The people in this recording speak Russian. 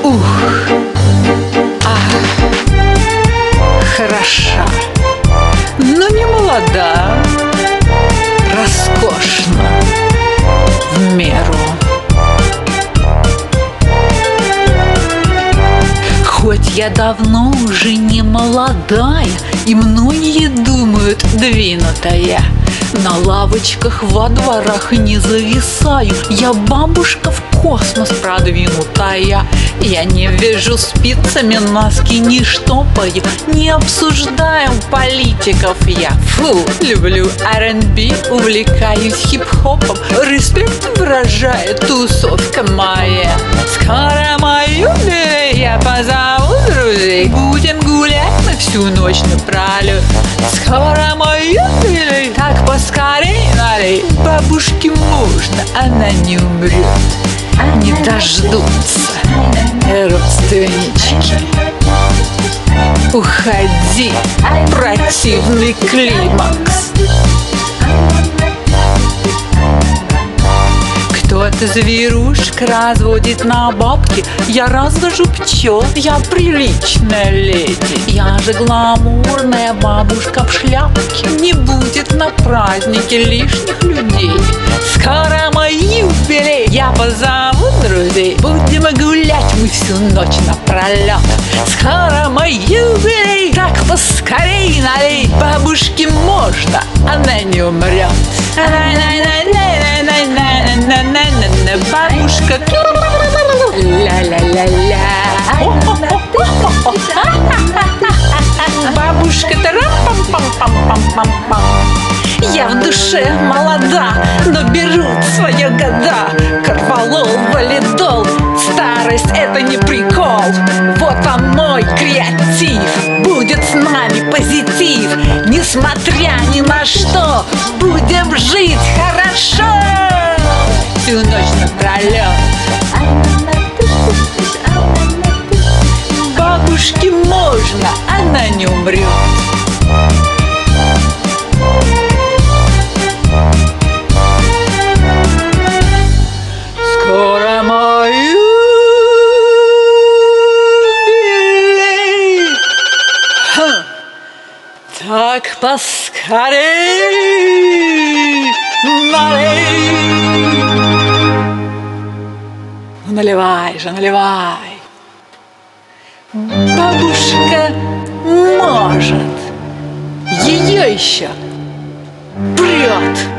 Ух, хороша, но не молода, роскошна в меру. Хоть я давно уже не молодая, и многие думают двинутая, на лавочках во дворах не зависаю, я бабушка в космос продвинутая. Я не вяжу спицами носки, не штопаю, не обсуждаем политиков я. Фу, люблю R&B, увлекаюсь хип-хопом, респект выражает тусовка моя. Скоро мою я позову друзей, будем гулять мы всю ночь напролет. Скоро мою так поскорей налей, бабушке можно, она не умрет. Не дождутся родственнички. Уходи, противный климакс. Кто-то зверушек разводит на бабки, я развожу пчел, я приличная леди. Я же гламурная бабушка в шляпке, не будет на празднике лишних людей. Скоро мой юбилей, я позову друзей, будем гулять мы всю ночь напролет. Скоро мой юбилей, так поскорей налей, бабушке можно, она не умрет. Бабушка, ля-ля-ля-ля. Бабушка, тарам-пам-пам-пам-пам-пам. Я в душе молода, но берут свои года. Корвалол, валидол, старость это не прикол. Вот он мой креатив, будет с нами позитив. Несмотря ни на что, будем жить хорошо всю ночь напролет. Бабушке можно, она не умрет. Скоро мой юбилей, так поскорей налей. Наливай же, наливай. Бабушка может, ее еще прет.